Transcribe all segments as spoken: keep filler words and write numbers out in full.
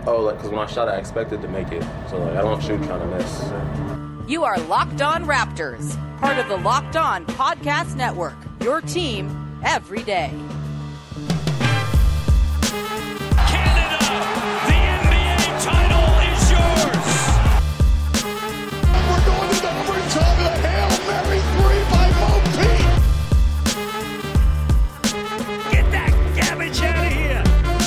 Oh, like, because when I shot, I expected to make it. So, like, I don't shoot trying to miss. You are Locked On Raptors, part of the Locked On Podcast Network, your team every day. Canada, the N B A title is yours. We're going to the overtime of the Hail Mary three by Mo Pete. Get that garbage out of here.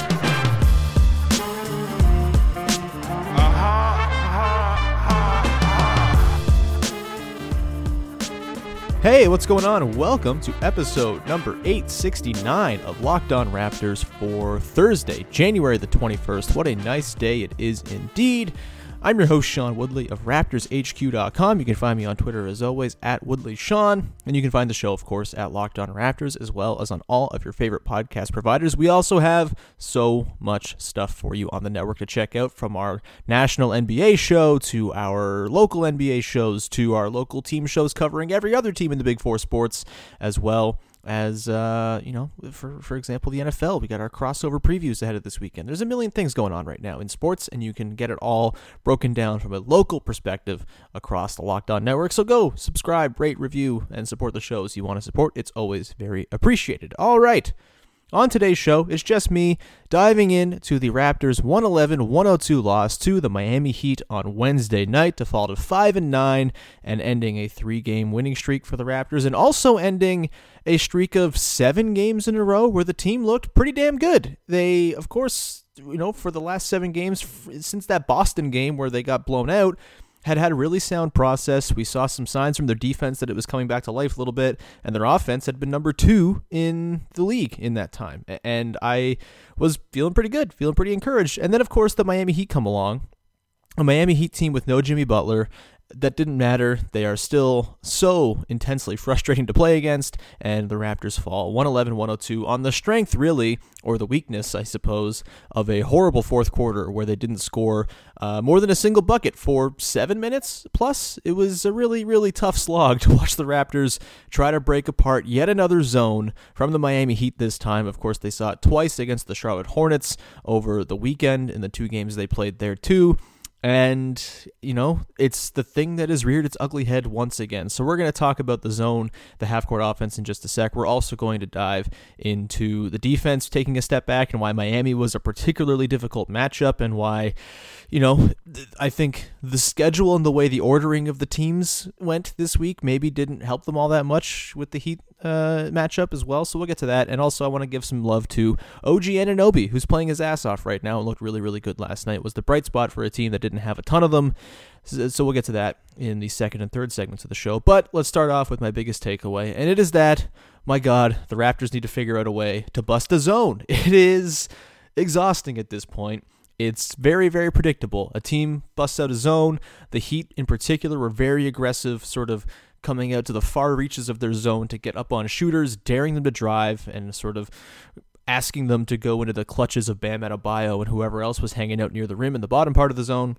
Hey, what's going on? Welcome to episode number eight sixty-nine of Locked On Raptors for Thursday, January the twenty-first. What a nice day it is indeed. I'm your host, Sean Woodley of Raptors H Q dot com. You can find me on Twitter, as always, at WoodleySean. And you can find the show, of course, at Locked On Raptors, as well as on all of your favorite podcast providers. We also have so much stuff for you on the network to check out, from our national N B A show to our local N B A shows to our local team shows covering every other team in the Big Four sports, as well as, uh, you know, for for example, the N F L. We got our crossover previews ahead of this weekend. There's a million things going on right now in sports, and you can get it all broken down from a local perspective across the Locked On Network. So go subscribe, rate, review, and support the shows you want to support. It's always very appreciated. All right. On today's show, it's just me diving into the Raptors' one eleven one oh two loss to the Miami Heat on Wednesday night to fall to five and nine and ending a three-game winning streak for the Raptors, and also ending a streak of seven games in a row where the team looked pretty damn good. They, of course, you know, for the last seven games since that Boston game where they got blown out, had had a really sound process. We saw some signs from their defense that it was coming back to life a little bit, and their offense had been number two in the league in that time. And I was feeling pretty good, feeling pretty encouraged. And then, of course, the Miami Heat come along, a Miami Heat team with no Jimmy Butler. That didn't matter. They are still so intensely frustrating to play against, and the Raptors fall one eleven one oh two on the strength, really, or the weakness, I suppose, of a horrible fourth quarter where they didn't score uh, more than a single bucket for seven minutes plus. It was a really, really tough slog to watch the Raptors try to break apart yet another zone from the Miami Heat this time. Of course, they saw it twice against the Charlotte Hornets over the weekend in the two games they played there, too. And, you know, it's the thing that has reared its ugly head once again. So we're going to talk about the zone, the half-court offense in just a sec. We're also going to dive into the defense taking a step back and why Miami was a particularly difficult matchup, and why, you know, I think the schedule and the way the ordering of the teams went this week maybe didn't help them all that much with the Heat uh, matchup as well. So we'll get to that. And also I want to give some love to O G Anunoby, who's playing his ass off right now and looked really, really good last night. It was the bright spot for a team that didn't have a ton of them. So we'll get to that in the second and third segments of the show. But let's start off with my biggest takeaway, and it is that, my God, the Raptors need to figure out a way to bust a zone. It is exhausting at this point. It's very, very predictable. A team busts out a zone. The Heat, in particular, were very aggressive, sort of coming out to the far reaches of their zone to get up on shooters, daring them to drive, and sort of asking them to go into the clutches of Bam Adebayo and whoever else was hanging out near the rim in the bottom part of the zone.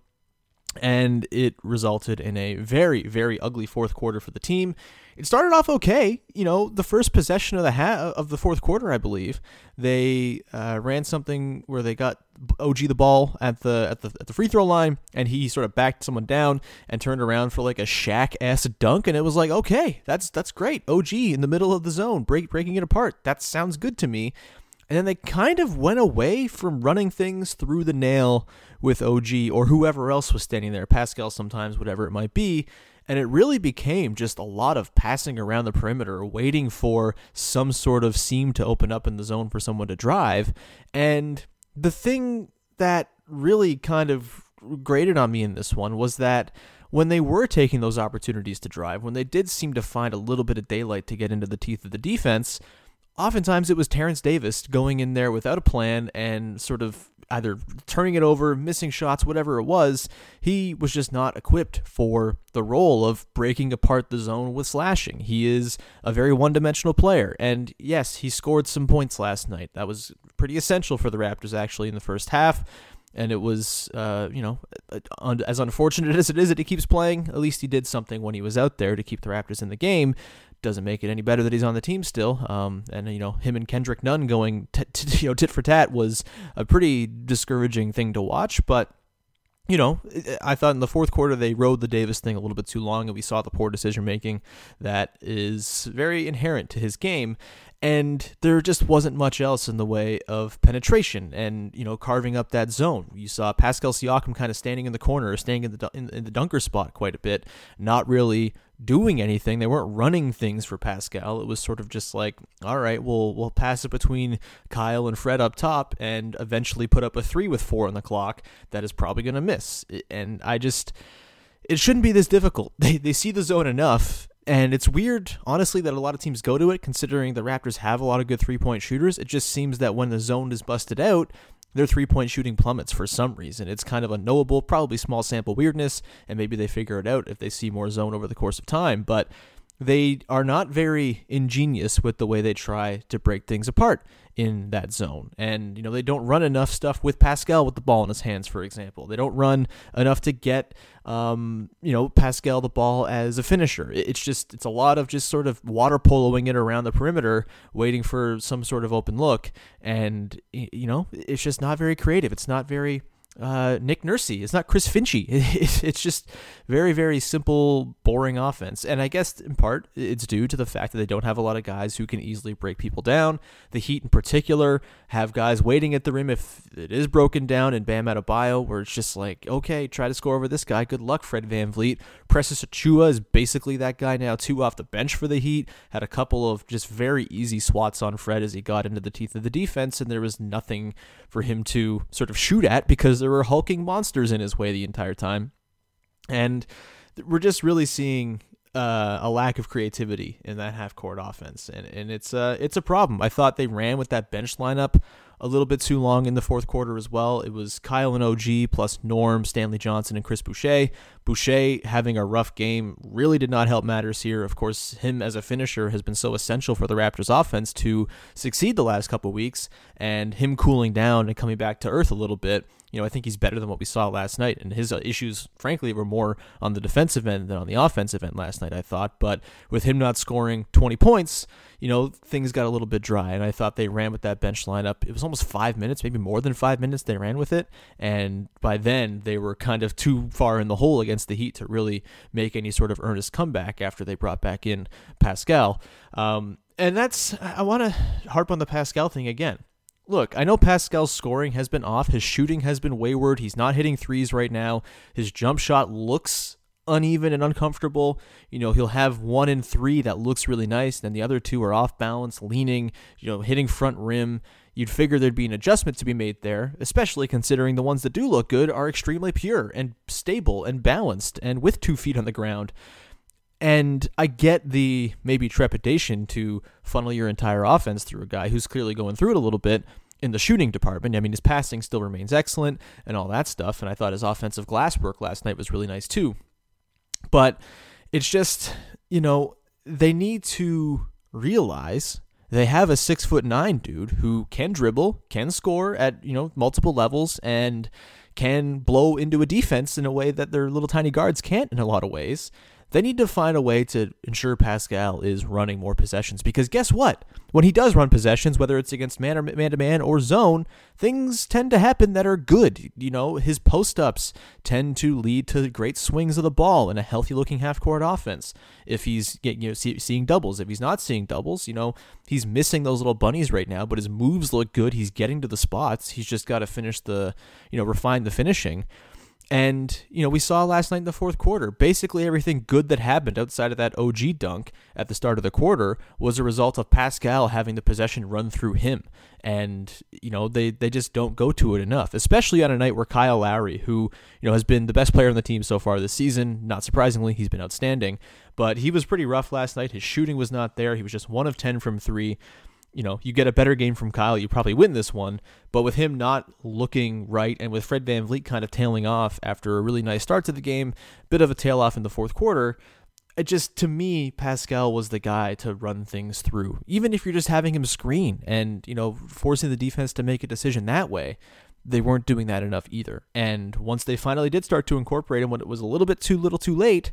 And it resulted in a very, very ugly fourth quarter for the team. It started off okay. You know, the first possession of the ha- of the fourth quarter, I believe, they uh, ran something where they got O G the ball at the at the at the free throw line, and he sort of backed someone down and turned around for like a Shaq-ass dunk, and it was like, okay, that's that's great. O G in the middle of the zone, break breaking it apart. That sounds good to me. And then they kind of went away from running things through the nail with O G or whoever else was standing there, Pascal sometimes, whatever it might be. And it really became just a lot of passing around the perimeter, waiting for some sort of seam to open up in the zone for someone to drive. And the thing that really kind of grated on me in this one was that when they were taking those opportunities to drive, when they did seem to find a little bit of daylight to get into the teeth of the defense, oftentimes it was Terrence Davis going in there without a plan and sort of either turning it over, missing shots, whatever it was. He was just not equipped for the role of breaking apart the zone with slashing. He is a very one-dimensional player, and yes, he scored some points last night. That was pretty essential for the Raptors, actually, in the first half. And it was, uh, you know, as unfortunate as it is that he keeps playing, at least he did something when he was out there to keep the Raptors in the game. Doesn't make it any better that he's on the team still. Um, and, you know, him and Kendrick Nunn going t- t- you know, tit for tat was a pretty discouraging thing to watch. But, you know, I thought in the fourth quarter they rode the Davis thing a little bit too long, and we saw the poor decision-making that is very inherent to his game. And there just wasn't much else in the way of penetration and, you know, carving up that zone. You saw Pascal Siakam kind of standing in the corner, or standing in the in, in the dunker spot quite a bit, not really doing anything. They weren't running things for Pascal. It was sort of just like, all right, we'll we'll pass it between Kyle and Fred up top, and eventually put up a three with four on the clock that is probably going to miss. And I just, it shouldn't be this difficult. They they see the zone enough. And it's weird, honestly, that a lot of teams go to it, considering the Raptors have a lot of good three-point shooters. It just seems that when the zone is busted out, their three-point shooting plummets for some reason. It's kind of unknowable, probably small sample weirdness, and maybe they figure it out if they see more zone over the course of time. But they are not very ingenious with the way they try to break things apart in that zone. And, you know, they don't run enough stuff with Pascal with the ball in his hands, for example. They don't run enough to get, um, you know, Pascal the ball as a finisher. It's just, it's a lot of just sort of water poloing it around the perimeter, waiting for some sort of open look. And, you know, it's just not very creative. It's not very uh, Nick Nursey. It's not Chris Finchie. It's just very, very simple, boring offense. And I guess in part it's due to the fact that they don't have a lot of guys who can easily break people down. The Heat in particular have guys waiting at the rim if it is broken down, and Bam Adebayo, where it's just like, okay, try to score over this guy. Good luck, Fred VanVleet. Precious Achiuwa is basically that guy now, too, off the bench for the Heat. Had a couple of just very easy swats on Fred as he got into the teeth of the defense, and there was nothing for him to sort of shoot at because there were hulking monsters in his way the entire time. And we're just really seeing uh, a lack of creativity in that half-court offense, and and it's uh, it's a problem. I thought they ran with that bench lineup a little bit too long in the fourth quarter as well. It was Kyle and O G plus Norm, Stanley Johnson, and Chris Boucher. Boucher having a rough game really did not help matters here. Of course, him as a finisher has been so essential for the Raptors offense to succeed the last couple of weeks, and him cooling down and coming back to earth a little bit, you know, I think he's better than what we saw last night. And his issues, frankly, were more on the defensive end than on the offensive end last night, I thought. But with him not scoring twenty points, you know, things got a little bit dry. And I thought they ran with that bench lineup. It was almost five minutes, maybe more than five minutes they ran with it. And by then, they were kind of too far in the hole against the Heat to really make any sort of earnest comeback after they brought back in Pascal. Um, and that's, I want to harp on the Pascal thing again. Look, I know Pascal's scoring has been off. His shooting has been wayward. He's not hitting threes right now. His jump shot looks uneven and uncomfortable. You know, he'll have one in three that looks really nice, and the other two are off balance, leaning, you know, hitting front rim. You'd figure there'd be an adjustment to be made there, especially considering the ones that do look good are extremely pure and stable and balanced and with two feet on the ground. And I get the maybe trepidation to funnel your entire offense through a guy who's clearly going through it a little bit in the shooting department. I mean, his passing still remains excellent and all that stuff, and I thought his offensive glass work last night was really nice too. But it's just, you know, they need to realize they have a six foot nine dude who can dribble, can score at, you know, multiple levels, and can blow into a defense in a way that their little tiny guards can't in a lot of ways. They need to find a way to ensure Pascal is running more possessions, because guess what? When he does run possessions, whether it's against man or man-to-man or zone, things tend to happen that are good. You know, his post-ups tend to lead to great swings of the ball in a healthy-looking half-court offense. If he's you know see, seeing doubles, if he's not seeing doubles, you know, he's missing those little bunnies right now, but his moves look good. He's getting to the spots. He's just got to finish the, you know, refine the finishing. And, you know, we saw last night in the fourth quarter, basically everything good that happened outside of that O G dunk at the start of the quarter was a result of Pascal having the possession run through him. And, you know, they, they just don't go to it enough, especially on a night where Kyle Lowry, who, you know, has been the best player on the team so far this season, not surprisingly, he's been outstanding, but he was pretty rough last night. His shooting was not there. He was just one of ten from three. You know, you get a better game from Kyle, you probably win this one. But with him not looking right, and with Fred VanVleet kind of tailing off after a really nice start to the game, bit of a tail off in the fourth quarter, it just, to me, Pascal was the guy to run things through. Even if you're just having him screen and, you know, forcing the defense to make a decision that way, they weren't doing that enough either. And once they finally did start to incorporate him when it was a little bit too little too late,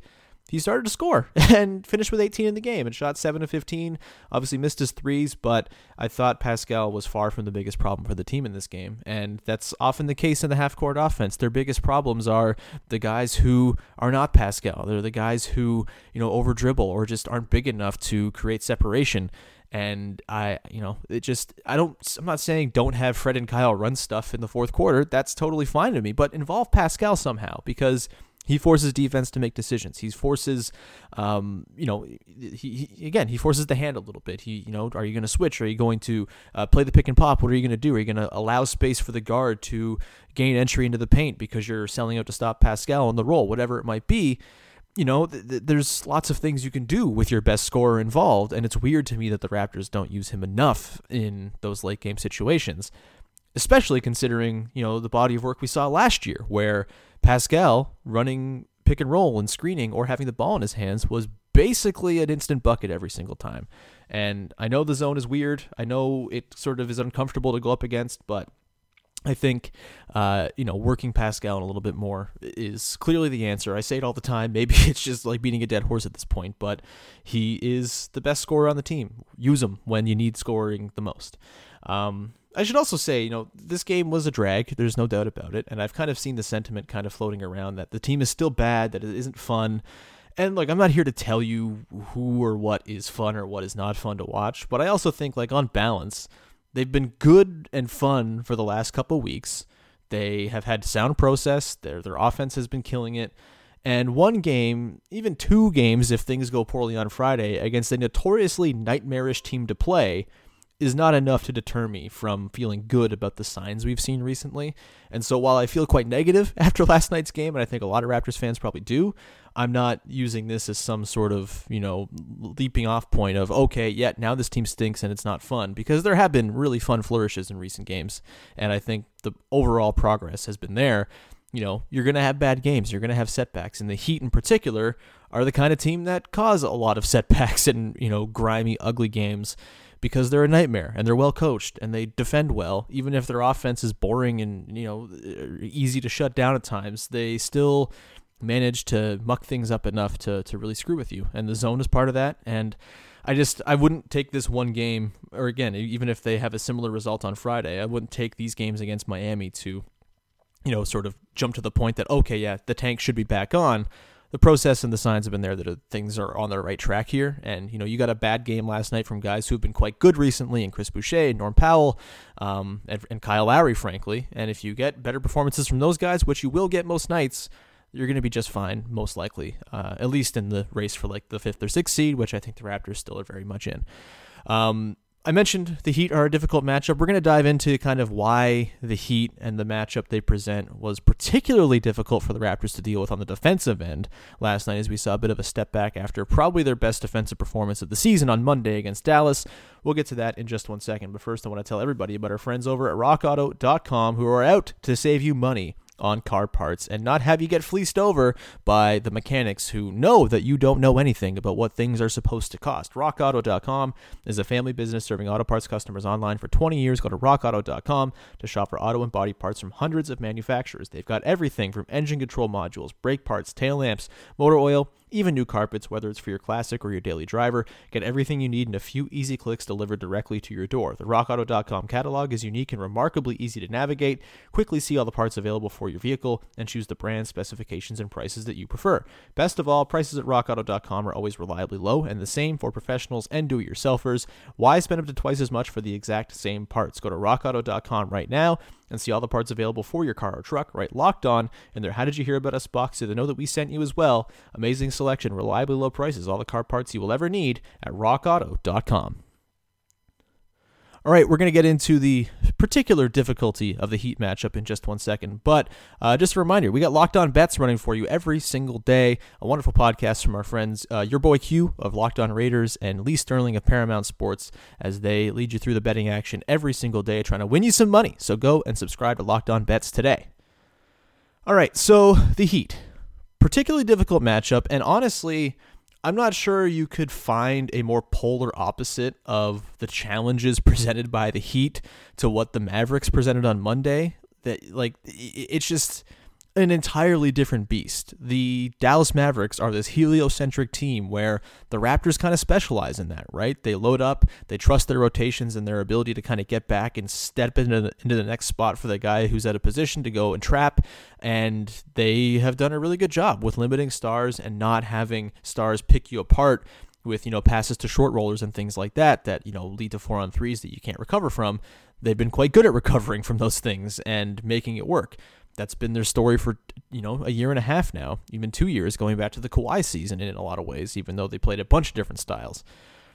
he started to score and finished with eighteen in the game and shot seven of fifteen. Obviously missed his threes, but I thought Pascal was far from the biggest problem for the team in this game. And that's often the case in the half-court offense. Their biggest problems are the guys who are not Pascal. They're the guys who, you know, over dribble or just aren't big enough to create separation. And I, you know, it just, I don't, I'm not saying don't have Fred and Kyle run stuff in the fourth quarter. That's totally fine to me, but involve Pascal somehow, because he forces defense to make decisions. He forces, um, you know, he, he again, he forces the hand a little bit. He, you know, are you going to switch? Are you going to uh, play the pick and pop? What are you going to do? Are you going to allow space for the guard to gain entry into the paint because you're selling out to stop Pascal on the roll? Whatever it might be. You know, th- th- there's lots of things you can do with your best scorer involved, and it's weird to me that the Raptors don't use him enough in those late game situations, especially considering, you know, the body of work we saw last year, where Pascal running pick and roll and screening or having the ball in his hands was basically an instant bucket every single time. And I know the zone is weird. I know it sort of is uncomfortable to go up against, but I think, uh, you know, working Pascal a little bit more is clearly the answer. I say it all the time. Maybe it's just like beating a dead horse at this point, but he is the best scorer on the team. Use him when you need scoring the most. Um, I should also say, you know, this game was a drag. There's no doubt about it. And I've kind of seen the sentiment kind of floating around that the team is still bad, that it isn't fun. And like, I'm not here to tell you who or what is fun or what is not fun to watch, but I also think, like, on balance, they've been good and fun for the last couple weeks. They have had sound process. Their their offense has been killing it. And one game, even two games if things go poorly on Friday, against a notoriously nightmarish team to play is not enough to deter me from feeling good about the signs we've seen recently. And so while I feel quite negative after last night's game, and I think a lot of Raptors fans probably do, I'm not using this as some sort of, you know, leaping off point of, okay, yeah, now this team stinks and it's not fun, because there have been really fun flourishes in recent games. And I think the overall progress has been there. You know, you're going to have bad games. You're going to have setbacks. And the Heat in particular are the kind of team that cause a lot of setbacks and, you know, grimy, ugly games, because they're a nightmare and they're well coached and they defend well. Even if their offense is boring and, you know, easy to shut down at times, they still manage to muck things up enough to to really screw with you. And the zone is part of that. And I just, I wouldn't take this one game, or again, even if they have a similar result on Friday, I wouldn't take these games against Miami to, you know, sort of jump to the point that, okay, yeah, the tank should be back on. The process and the signs have been there that things are on the right track here. And, you know, you got a bad game last night from guys who've been quite good recently, and Chris Boucher, Norm Powell, um, and, and Kyle Lowry, frankly. And if you get better performances from those guys, which you will get most nights, you're going to be just fine, most likely, uh, at least in the race for like the fifth or sixth seed, which I think the Raptors still are very much in. Um, I mentioned the Heat are a difficult matchup. We're going to dive into kind of why the Heat and the matchup they present was particularly difficult for the Raptors to deal with on the defensive end last night, as we saw a bit of a step back after probably their best defensive performance of the season on Monday against Dallas. We'll get to that in just one second, but first I want to tell everybody about our friends over at rock auto dot com, who are out to save you money on car parts and not have you get fleeced over by the mechanics who know that you don't know anything about what things are supposed to cost. rock auto dot com is a family business serving auto parts customers online for twenty years. Go to rock auto dot com to shop for auto and body parts from hundreds of manufacturers. They've got everything from engine control modules, brake parts, tail lamps, motor oil, even new carpets, whether it's for your classic or your daily driver. Get everything you need in a few easy clicks delivered directly to your door. The rock auto dot com catalog is unique and remarkably easy to navigate. Quickly see all the parts available for your vehicle and choose the brand, specifications, and prices that you prefer. Best of all, prices at rock auto dot com are always reliably low, and the same for professionals and do-it-yourselfers. Why spend up to twice as much for the exact same parts? Go to rock auto dot com right now and see all the parts available for your car or truck. Right, Locked On in their How Did You Hear About Us box so they know that we sent you as well. Amazing selection, reliably low prices, all the car parts you will ever need at rock auto dot com. All right, we're going to get into the particular difficulty of the Heat matchup in just one second. But uh, just a reminder, we got Locked On Bets running for you every single day. A wonderful podcast from our friends, uh, your boy Q of Locked On Raiders and Lee Sterling of Paramount Sports, as they lead you through the betting action every single day, trying to win you some money. So go and subscribe to Locked On Bets today. All right, so the Heat. Particularly difficult matchup, and honestly, I'm not sure you could find a more polar opposite of the challenges presented by the Heat to what the Mavericks presented on Monday. That, like, it's just, an entirely different beast. The Dallas Mavericks are this heliocentric team where the Raptors kind of specialize in that, right? They load up, they trust their rotations and their ability to kind of get back and step into the, into the next spot for the guy who's at a position to go and trap, and they have done a really good job with limiting stars and not having stars pick you apart with, you know, passes to short rollers and things like that that, you know, lead to four on threes that you can't recover from. They've been quite good at recovering from those things and making it work. That's been their story for, you know, a year and a half now, even two years, going back to the Kawhi season in a lot of ways, even though they played a bunch of different styles.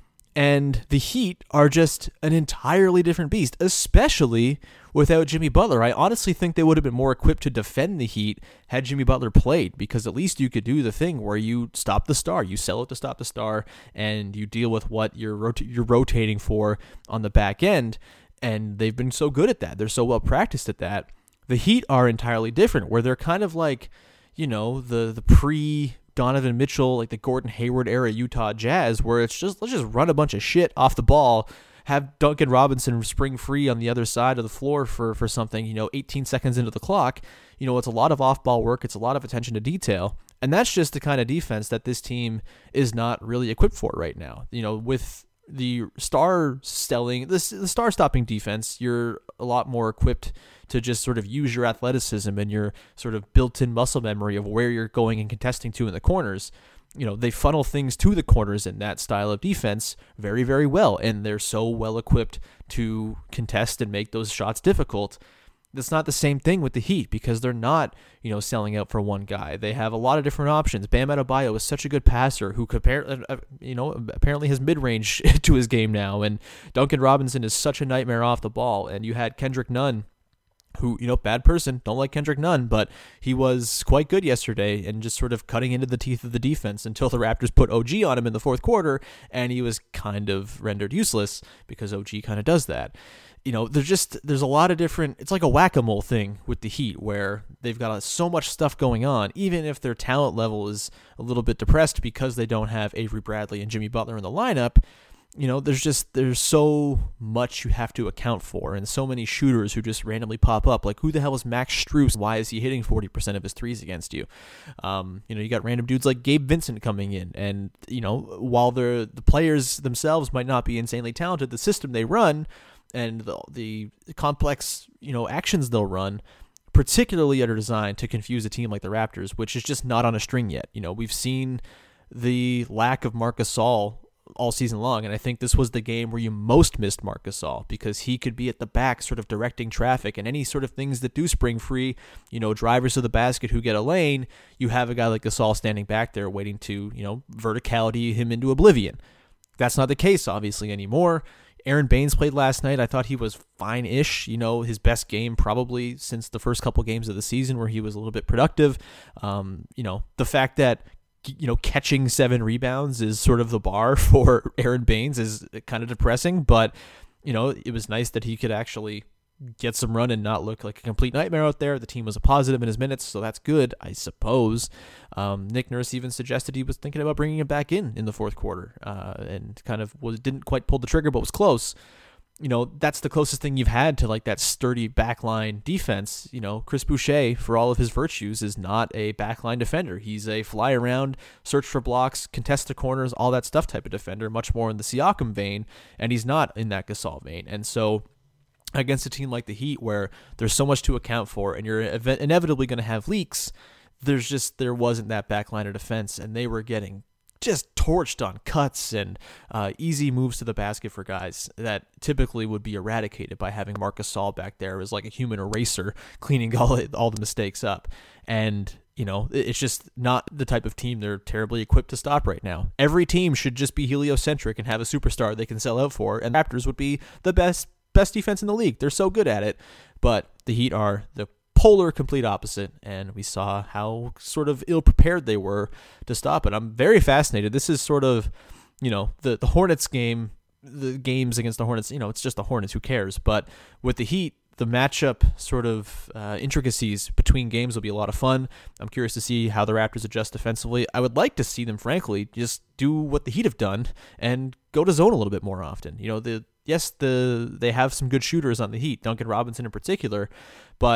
And the Heat are just an entirely different beast, especially without Jimmy Butler. I honestly think they would have been more equipped to defend the Heat had Jimmy Butler played, because at least you could do the thing where you stop the star, you sell it to stop the star, and you deal with what you're rot- you're rotating for on the back end. And they've been so good at that. They're so well practiced at that. The Heat are entirely different, where they're kind of like, you know, the the pre-Donovan Mitchell, like the Gordon Hayward era Utah Jazz, where it's just, let's just run a bunch of shit off the ball, have Duncan Robinson spring free on the other side of the floor for, for something, you know, eighteen seconds into the clock. You know, it's a lot of off-ball work. It's a lot of attention to detail. And that's just the kind of defense that this team is not really equipped for right now. You know, with the star selling, the, the star stopping defense, you're a lot more equipped to just sort of use your athleticism and your sort of built-in muscle memory of where you're going and contesting to in the corners. You know, they funnel things to the corners in that style of defense very, very well, and they're so well equipped to contest and make those shots difficult. That's not the same thing with the Heat, because they're not, you know, selling out for one guy. They have a lot of different options. Bam Adebayo is such a good passer who could, you know, apparently has mid-range to his game now, and Duncan Robinson is such a nightmare off the ball. And you had Kendrick Nunn, who, you know, bad person, don't like Kendrick Nunn, but he was quite good yesterday and just sort of cutting into the teeth of the defense until the Raptors put O G on him in the fourth quarter, and he was kind of rendered useless because O G kind of does that. You know, there's just, there's a lot of different, it's like a whack-a-mole thing with the Heat where they've got so much stuff going on, even if their talent level is a little bit depressed because they don't have Avery Bradley and Jimmy Butler in the lineup. You know, there's just, there's so much you have to account for, and so many shooters who just randomly pop up. Like, who the hell is Max Strus? Why is he hitting forty percent of his threes against you? Um, you know, you got random dudes like Gabe Vincent coming in, and, you know, while they're, the players themselves might not be insanely talented, the system they run and the, the complex, you know, actions they'll run particularly are designed to confuse a team like the Raptors, which is just not on a string yet. You know, we've seen the lack of Marc Gasol all season long, and I think this was the game where you most missed Marc Gasol, because he could be at the back sort of directing traffic and any sort of things that do spring free, you know, drivers to the basket who get a lane. You have a guy like Gasol standing back there waiting to, you know, verticality him into oblivion. That's not the case, obviously, anymore. Aaron Baines played last night. I thought he was fine-ish, you know, his best game probably since the first couple games of the season where he was a little bit productive. Um, you know, the fact that, you know, catching seven rebounds is sort of the bar for Aaron Baines is kind of depressing, but, you know, it was nice that he could actually get some run and not look like a complete nightmare out there. The team was a positive in his minutes, so that's good, I suppose. Um, Nick Nurse even suggested he was thinking about bringing him back in in the fourth quarter, uh, and kind of was didn't quite pull the trigger, but was close. You know, that's the closest thing you've had to like that sturdy backline defense. You know, Chris Boucher, for all of his virtues, is not a backline defender. He's a fly around, search for blocks, contest the corners, all that stuff type of defender, much more in the Siakam vein, and he's not in that Gasol vein. And so against a team like the Heat, where there's so much to account for and you're ev- inevitably going to have leaks, there's just, there wasn't that backline of defense, and they were getting just torched on cuts and uh, easy moves to the basket for guys that typically would be eradicated by having Marc Gasol back there as like a human eraser cleaning all, all the mistakes up. And, you know, it's just not the type of team they're terribly equipped to stop right now. Every team should just be heliocentric and have a superstar they can sell out for, and Raptors would be the best best defense in the league. They're so good at it, but the Heat are the polar complete opposite, and we saw how sort of ill-prepared they were to stop it. I'm very fascinated. This is sort of, you know, the, the Hornets game, the games against the Hornets, you know, it's just the Hornets, who cares? But with the Heat, the matchup sort of uh, intricacies between games will be a lot of fun. I'm curious to see how the Raptors adjust defensively. I would like to see them, frankly, just do what the Heat have done and go to zone a little bit more often. You know, the yes, the they have some good shooters on the Heat, Duncan Robinson in particular, but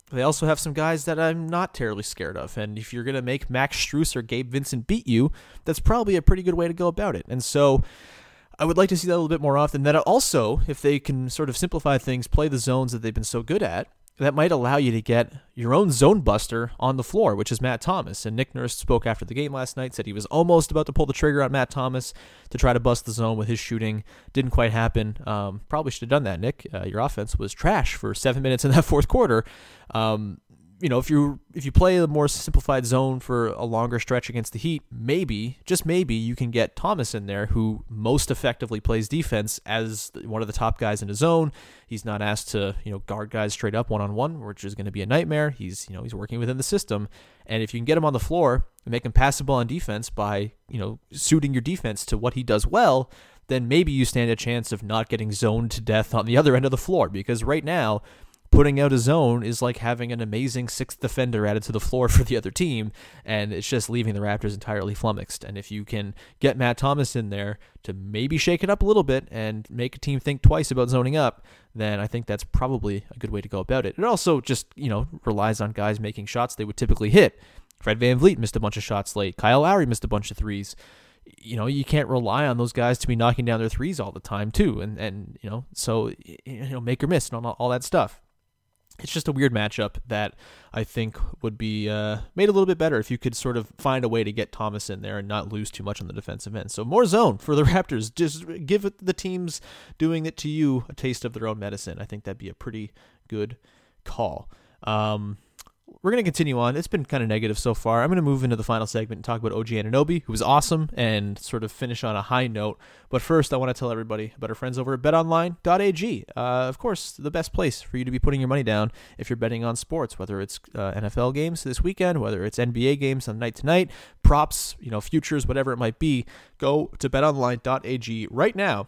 they also have some guys that I'm not terribly scared of. And if you're going to make Max Strus or Gabe Vincent beat you, that's probably a pretty good way to go about it. And so I would like to see that a little bit more often. That also, if they can sort of simplify things, play the zones that they've been so good at, that might allow you to get your own zone buster on the floor, which is Matt Thomas. And Nick Nurse spoke after the game last night, said he was almost about to pull the trigger on Matt Thomas to try to bust the zone with his shooting. Didn't quite happen. Um, probably should have done that, Nick. Uh, your offense was trash for seven minutes in that fourth quarter. Um, you know, if you if you play a more simplified zone for a longer stretch against the Heat, maybe, just maybe, you can get Thomas in there, who most effectively plays defense as one of the top guys in his zone. He's not asked to, you know, guard guys straight up one-on-one, which is going to be a nightmare. He's, you know, he's working within the system. And if you can get him on the floor and make him passable on defense by, you know, suiting your defense to what he does well, then maybe you stand a chance of not getting zoned to death on the other end of the floor. Because right now, putting out a zone is like having an amazing sixth defender added to the floor for the other team, and it's just leaving the Raptors entirely flummoxed. And if you can get Matt Thomas in there to maybe shake it up a little bit and make a team think twice about zoning up, then I think that's probably a good way to go about it. It also just, you know, relies on guys making shots they would typically hit. Fred VanVleet missed a bunch of shots late. Kyle Lowry missed a bunch of threes. You know, you can't rely on those guys to be knocking down their threes all the time too. And, and you know, so, you know, make or miss and all, all that stuff. It's just a weird matchup that I think would be uh, made a little bit better if you could sort of find a way to get Thomas in there and not lose too much on the defensive end. So more zone for the Raptors. Just give it the teams doing it to you a taste of their own medicine. I think that'd be a pretty good call. Um, We're going to continue on. It's been kind of negative so far. I'm going to move into the final segment and talk about O G Anunoby, who was awesome, and sort of finish on a high note. But first, I want to tell everybody about our friends over at bet online dot a g. Uh, of course, the best place for you to be putting your money down if you're betting on sports, whether it's uh, N F L games this weekend, whether it's N B A games on night to night, props, you know, futures, whatever it might be. Go to bet online dot a g right now.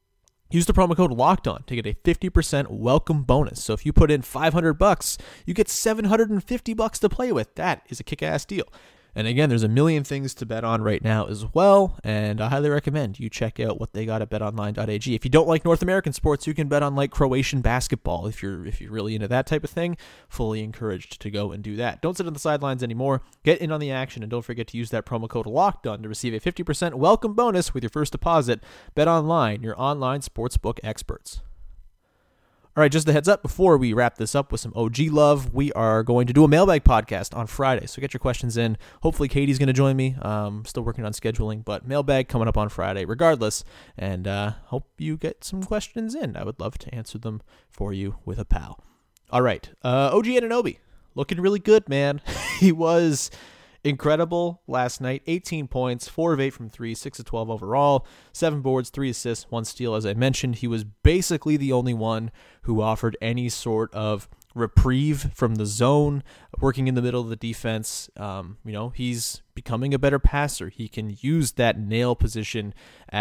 Use the promo code LOCKEDON to get a fifty percent welcome bonus. So if you put in five hundred bucks, you get seven hundred fifty bucks to play with. That is a kick-ass deal. And again, there's a million things to bet on right now as well, and I highly recommend you check out what they got at bet online dot a g. If you don't like North American sports, you can bet on like Croatian basketball. If you're if you're really into that type of thing, fully encouraged to go and do that. Don't sit on the sidelines anymore. Get in on the action, and don't forget to use that promo code LOCKEDON to receive a fifty percent welcome bonus with your first deposit. BetOnline, your online sportsbook experts. All right, just a heads up, before we wrap this up with some O G love, we are going to do a mailbag podcast on Friday, so get your questions in. Hopefully Katie's going to join me. Um, still working on scheduling, but mailbag coming up on Friday regardless, and uh, hope you get some questions in. I would love to answer them for you with a pal. All right, uh, O G Anunoby, looking really good, man. He was incredible last night. eighteen points, four of eight from three, six of twelve overall, seven boards, three assists, one steal. As I mentioned, he was basically the only one who offered any sort of reprieve from the zone, working in the middle of the defense. Um, you know, he's becoming a better passer. He can use that nail position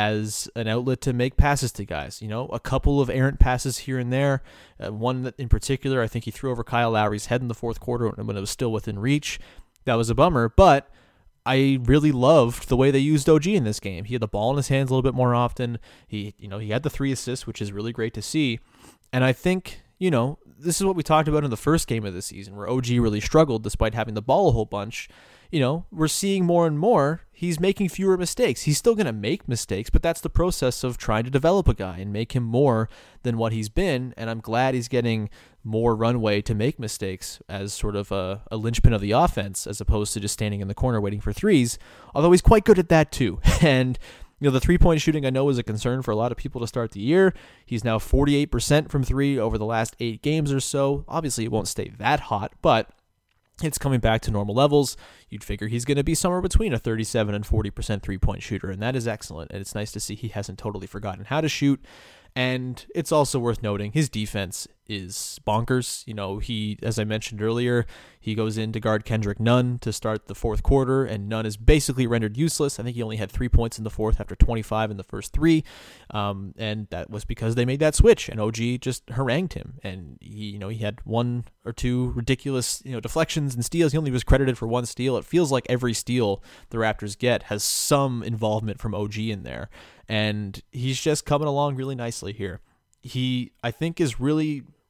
as an outlet to make passes to guys. You know, a couple of errant passes here and there. Uh, one that in particular, I think he threw over Kyle Lowry's head in the fourth quarter when it was still within reach. That was a bummer, but I really loved the way they used O G in this game. He had the ball in his hands a little bit more often. He, you know, he had the three assists, which is really great to see. And I think, you know, this is what we talked about in the first game of the season, where O G really struggled despite having the ball a whole bunch. You know, we're seeing more and more he's making fewer mistakes. He's still going to make mistakes, but that's the process of trying to develop a guy and make him more than what he's been. And I'm glad he's getting more runway to make mistakes as sort of a, a linchpin of the offense, as opposed to just standing in the corner waiting for threes, although he's quite good at that too. And you know, the three-point shooting I know is a concern for a lot of people to start the year. He's now forty-eight percent from three over the last eight games or so. Obviously, it won't stay that hot, but it's coming back to normal levels. You'd figure he's going to be somewhere between a thirty-seven and forty percent three-point shooter, and that is excellent. And it's nice to see he hasn't totally forgotten how to shoot. And it's also worth noting his defense is bonkers. You know, he, as I mentioned earlier, he goes in to guard Kendrick Nunn to start the fourth quarter, and Nunn is basically rendered useless. I think he only had three points in the fourth after twenty-five in the first three, um, and that was because they made that switch, and O G just harangued him. And he, you know, he had one or two ridiculous, you know, deflections and steals. He only was credited for one steal. It feels like every steal the Raptors get has some involvement from O G in there, and he's just coming along really nicely here. He, I think, is really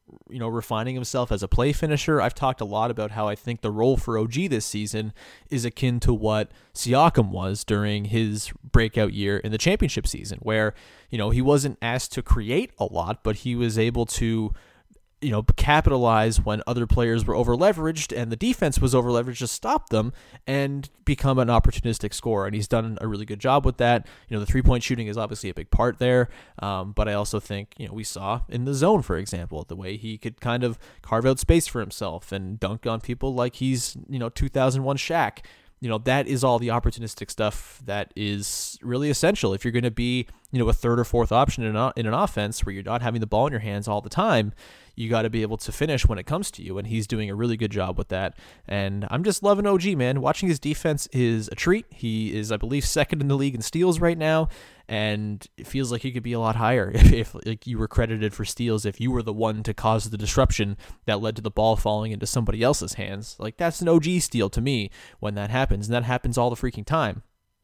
you know, refining himself as a play finisher. I've talked a lot about how I think the role for O G this season is akin to what Siakam was during his breakout year in the championship season, where, you know, he wasn't asked to create a lot, but he was able to, you know, capitalize when other players were over-leveraged and the defense was over-leveraged to stop them and become an opportunistic scorer. And he's done a really good job with that. You know, the three-point shooting is obviously a big part there. Um, but I also think, you know, we saw in the zone, for example, the way he could kind of carve out space for himself and dunk on people like he's, you know, two thousand one Shaq. You know, that is all the opportunistic stuff that is really essential. If you're going to be, you know, a third or fourth option in an, in an offense where you're not having the ball in your hands all the time, you got to be able to finish when it comes to you. And he's doing a really good job with that. And I'm just loving O G, man. Watching his defense is a treat. He is, I believe, second in the league in steals right now. And it feels like he could be a lot higher if, if like you were credited for steals, if you were the one to cause the disruption that led to the ball falling into somebody else's hands. Like, that's an O G steal to me when that happens. And that happens all the freaking time.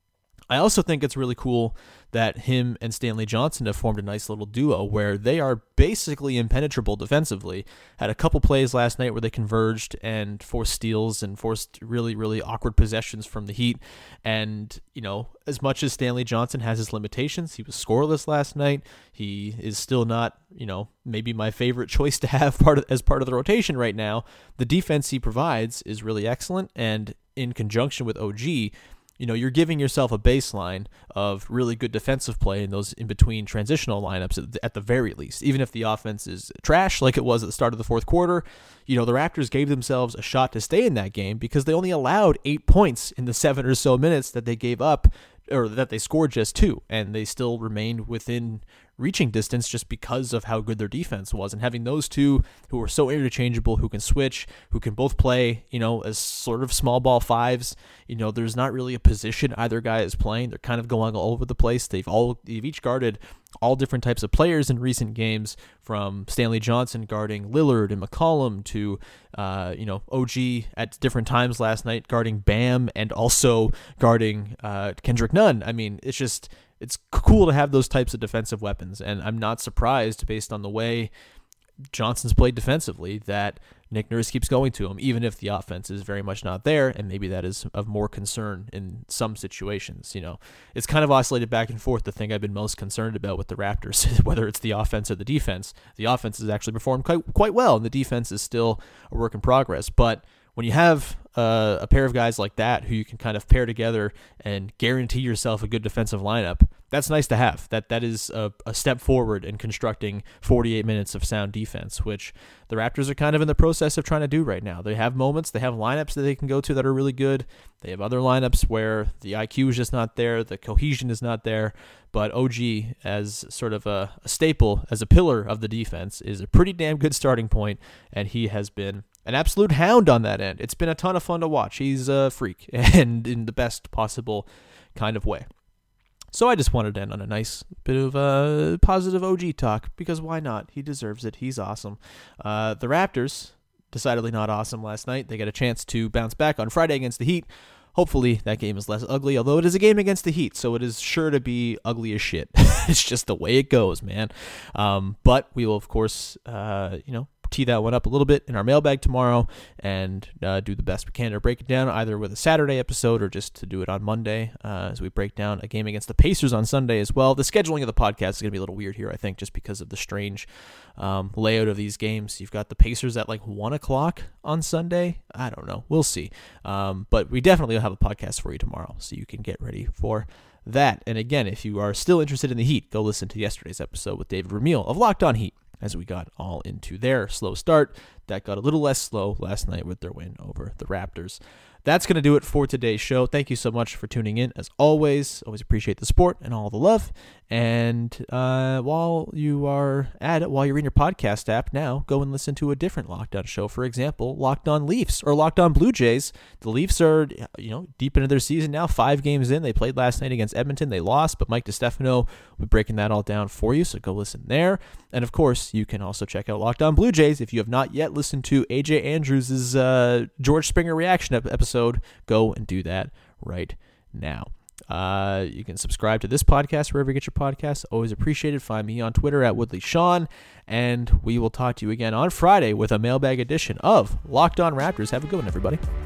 I also think it's really cool that him and Stanley Johnson have formed a nice little duo where they are basically impenetrable defensively. Had a couple plays last night where they converged and forced steals and forced really, really awkward possessions from the Heat. And, you know, as much as Stanley Johnson has his limitations, he was scoreless last night. He is still not, you know, maybe my favorite choice to have part of, as part of the rotation right now. The defense he provides is really excellent. And in conjunction with O G, you know, you're giving yourself a baseline of really good defensive play in those in-between transitional lineups at the, at the very least. Even if the offense is trash like it was at the start of the fourth quarter, you know, the Raptors gave themselves a shot to stay in that game because they only allowed eight points in the seven or so minutes that they gave up, or that they scored just two, and they still remained within reaching distance just because of how good their defense was. And having those two who are so interchangeable, who can switch, who can both play, you know, as sort of small ball fives, you know, there's not really a position either guy is playing. They're kind of going all over the place. They've all, they've each guarded all different types of players in recent games, from Stanley Johnson guarding Lillard and McCollum to, uh, you know, O G at different times last night guarding Bam and also guarding uh, Kendrick Nunn. I mean, it's just, it's cool to have those types of defensive weapons, and I'm not surprised based on the way Johnson's played defensively that Nick Nurse keeps going to him, even if the offense is very much not there, and maybe that is of more concern in some situations. You know, it's kind of oscillated back and forth. The thing I've been most concerned about with the Raptors, whether it's the offense or the defense, the offense has actually performed quite, quite well, and the defense is still a work in progress. But when you have uh, a pair of guys like that who you can kind of pair together and guarantee yourself a good defensive lineup, that's nice to have. That that is a, a step forward in constructing forty-eight minutes of sound defense, which the Raptors are kind of in the process of trying to do right now. They have moments, they have lineups that they can go to that are really good. They have other lineups where the I Q is just not there, the cohesion is not there. But O G, as sort of a, a staple, as a pillar of the defense, is a pretty damn good starting point, and he has been an absolute hound on that end. It's been a ton of fun to watch. He's a freak, and in the best possible kind of way. So I just wanted to end on a nice bit of uh, positive O G talk, because why not? He deserves it. He's awesome. Uh, the Raptors, decidedly not awesome last night. They got a chance to bounce back on Friday against the Heat. Hopefully that game is less ugly, although it is a game against the Heat, so it is sure to be ugly as shit. It's just the way it goes, man. Um, but we will, of course, uh, you know, tee that one up a little bit in our mailbag tomorrow and uh, do the best we can to break it down, either with a Saturday episode or just to do it on Monday uh, as we break down a game against the Pacers on Sunday as well. The scheduling of the podcast is going to be a little weird here, I think, just because of the strange um, layout of these games. You've got the Pacers at like one o'clock on Sunday. I don't know. We'll see. Um, but we definitely will have a podcast for you tomorrow, so you can get ready for that. And again, if you are still interested in the Heat, go listen to yesterday's episode with David Ramil of Locked On Heat, as we got all into their slow start. That got a little less slow last night with their win over the Raptors. That's going to do it for today's show. Thank you so much for tuning in. As always, always appreciate the support and all the love. And uh, while you are at it, while you're in your podcast app now, go and listen to a different Locked On show. For example, Locked On Leafs or Locked On Blue Jays. The Leafs are, you know, deep into their season now, five games in. They played last night against Edmonton. They lost, but Mike DiStefano will be breaking that all down for you, so go listen there. And of course, you can also check out Locked On Blue Jays. If you have not yet listened to A J Andrews' uh, George Springer reaction episode, go and do that right now. Uh, you can subscribe to this podcast wherever you get your podcasts. Always appreciated. Find me on Twitter at Woodley Sean, and we will talk to you again on Friday with a mailbag edition of Locked On Raptors. Have a good one, everybody.